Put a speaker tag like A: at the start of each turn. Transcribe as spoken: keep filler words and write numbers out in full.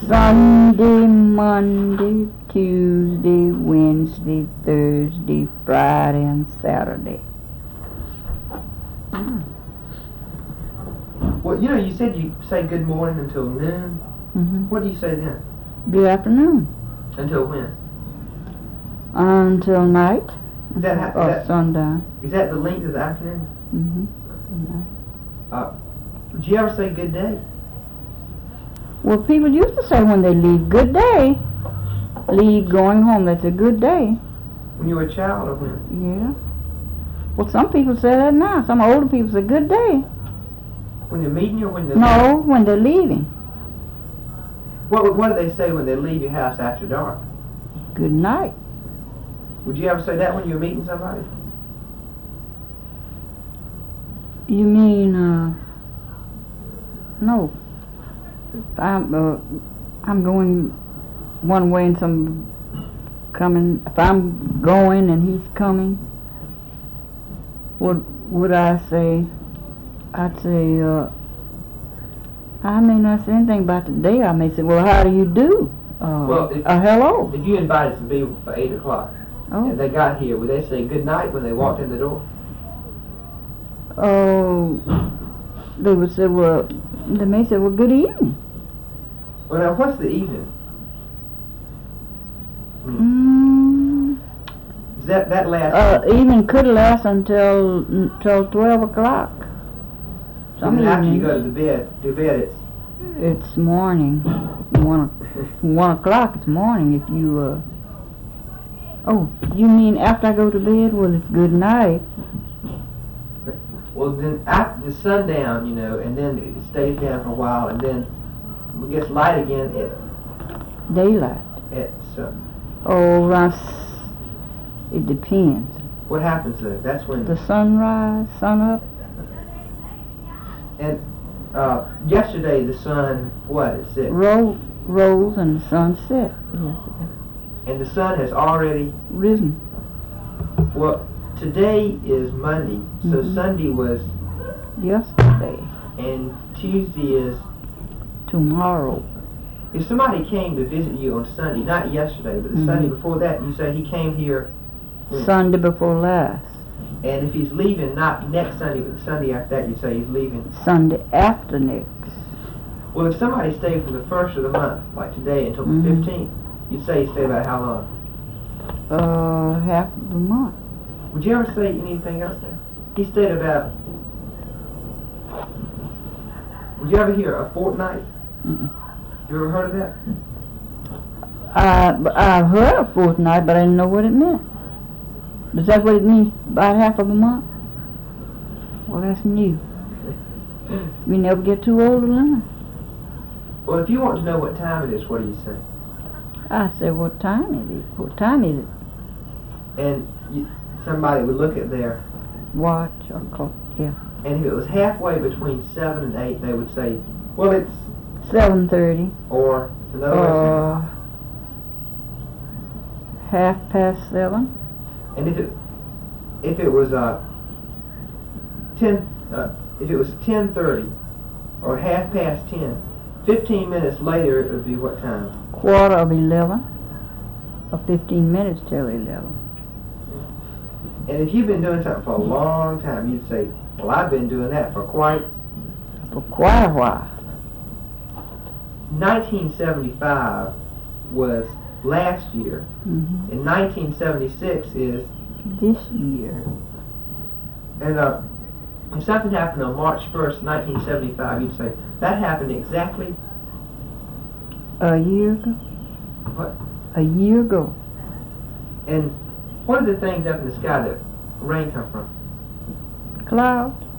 A: Sunday, Monday, Tuesday, Wednesday, Thursday, Friday, and Saturday. Mm.
B: Well, you know, you said you say good morning until noon.
A: Mm-hmm.
B: What do you say then?
A: Good afternoon.
B: Until when?
A: Until night.
B: Is that, ha-
A: or
B: that
A: sundown.
B: Is that the length of the afternoon?
A: Mm-hmm. Good night.
B: Uh, did you ever say good day?
A: Well, people used to say when they leave, good day. Leave going home, that's a good day.
B: When you were a child or when?
A: Yeah. Well, some people say that now. Some older people say good day.
B: When they're meeting or when they're
A: No,
B: leaving?
A: when they're leaving.
B: What, what do they say when they leave your house after dark?
A: Good night.
B: Would you ever say that when you were meeting somebody?
A: You mean, uh, no. I'm, uh, I'm going one way and some coming. If I'm going and he's coming, what would I say? I'd say, uh, I may not say anything about the day. I may say, well, how do you do? Uh,
B: Well, if-
A: uh, hello.
B: If you invited some people for eight o'clock
A: Oh.
B: and they got here, would they say good night when they walked in the door?
A: Oh, they would say, well, they may say, well, good evening.
B: Well, now, what's the evening?
A: Mm,
B: Does that, that last?
A: uh, evening could last until until twelve o'clock.
B: and then after you go to the bed, to bed, it's
A: It's morning. One one o'clock. It's morning. If you uh. Oh, you mean after I go to bed? Well, it's good night.
B: well then after the sundown, you know, and then it stays down for a while, and then it gets light again at
A: Daylight.
B: at uh,
A: Oh, around s- it depends.
B: what happens though? That's when.
A: The sunrise, sun up.
B: And uh, yesterday the sun, what, at six?
A: Ro- rose and the sun set. Yes,
B: And the sun has already,
A: risen.
B: well, today is Monday, so
A: Mhm.
B: Sunday was,
A: Yesterday.
B: and Tuesday is,
A: Tomorrow.
B: if somebody came to visit you on Sunday, not yesterday, but the
A: Mhm.
B: Sunday before that, you say he came here, when?
A: Sunday before last.
B: And if he's leaving, not next Sunday, but the Sunday after that, you say he's leaving.
A: Sunday after next.
B: Well, if somebody stayed from the first of the month, like today, until the
A: Mhm.
B: fifteenth, you'd say he stayed about how long?
A: Uh, half of the month.
B: Would you ever say anything else there? He stayed about, would you ever hear a fortnight?
A: Mm-mm.
B: You ever heard of that?
A: I, b- I've heard of fortnight, but I didn't know what it meant. Is that what it means, about half of a month? Well, that's new. We never get too old to learn.
B: Well, if you want to know what time it is, what do you say?
A: I said, what time is it? What time is it?
B: And you, somebody would look at their,
A: Watch or clock, yeah.
B: and if it was halfway between seven and eight, they would say, well, it's,
A: seven thirty.
B: or, it's another way of
A: Uh, half past seven.
B: saying- and if it, if it was, uh, ten, uh, if it was ten thirty, or half past ten, fifteen minutes later, it would be what time?
A: Quarter of eleven. Or fifteen minutes till eleven.
B: And if you've been doing something for a long time, you'd say, well, I've been doing that for quite,
A: For quite a while.
B: nineteen seventy-five was last year,
A: Mm-hmm.
B: and nineteen seventy-six is,
A: This year.
B: and uh, if something happened on March first, nineteen seventy-five, you'd say, that happened exactly,
A: A year ago.
B: what?
A: A year ago.
B: And what are the things up in the sky that rain come from?
A: Clouds.